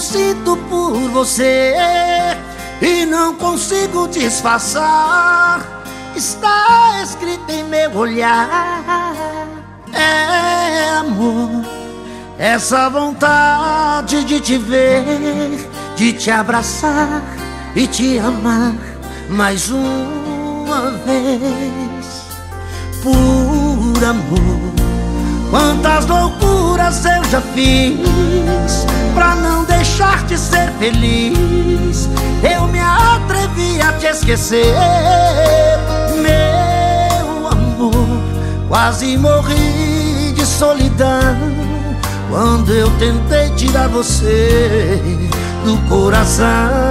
sinto por você e não consigo disfarçar. Está escrito em meu olhar. É amor, essa vontade de te ver, de te abraçar e te amar mais uma vez. Por amor, quantas loucuras eu já fiz pra não deixar de ser feliz. Eu me atrevi a te esquecer, meu amor. Quase morri de solidão quando eu tentei tirar você do coração.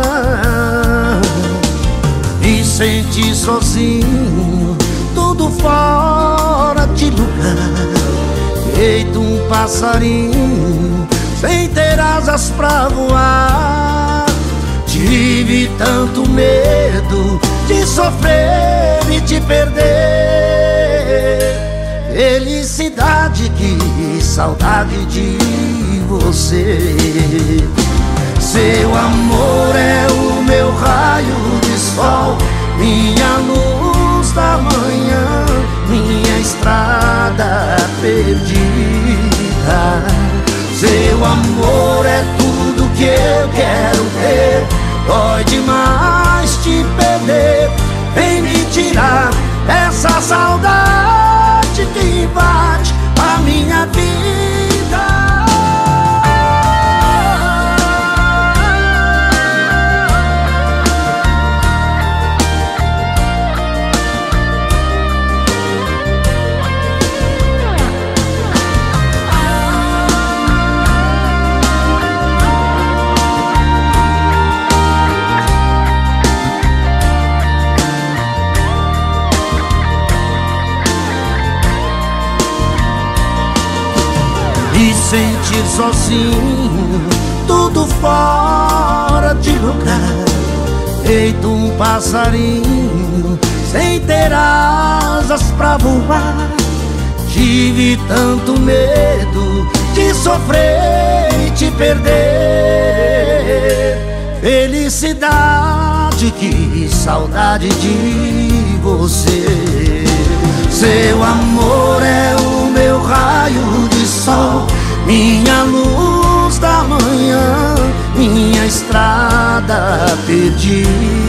Me senti sozinho, tudo fora de lugar, feito um passarinho sem ter asas pra voar. Tive tanto medo de sofrer e te perder. Felicidade, que saudade de você. Seu amor é o meu raio de sol, minha luz da manhã, minha estrada perdida. Seu amor é tudo que eu quero ter. Dói demais te perder. Vem me tirar essa saudade que invade a minha vida. Me sentir sozinho, tudo fora de lugar, feito um passarinho sem ter asas pra voar. Tive tanto medo de sofrer e te perder. Felicidade, que saudade de você. Seu amor é o meu raio de sol, minha luz da manhã, minha estrada perdida.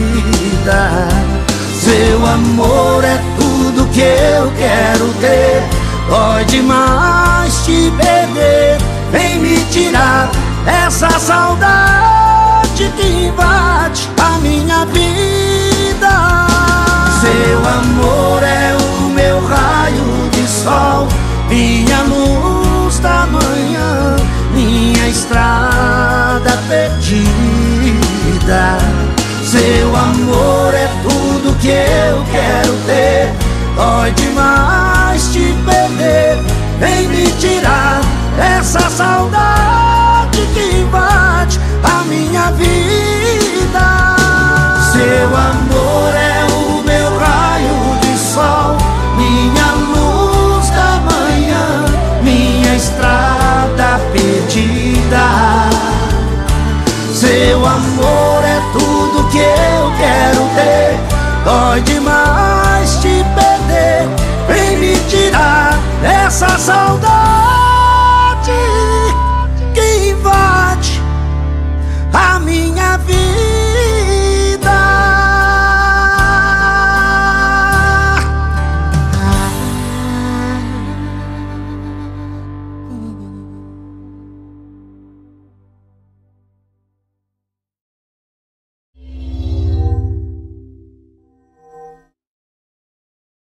Seu amor é tudo que eu quero ter. Dói demais te perder. Vem me tirar essa saudade que invade a minha vida. Seu amor é o meu raio de sol, minha luz da manhã, minha estrada perdida. Seu amor é tudo que eu quero ter. Dói demais te perder. Vem me tirar essa saudade que invade a minha vida. Seu amor é o meu raio de sol, minha luz da manhã, minha estrada perdida. Seu amor é tudo que eu quero ter. Dói demais te perder. Vem me tirar essa saudade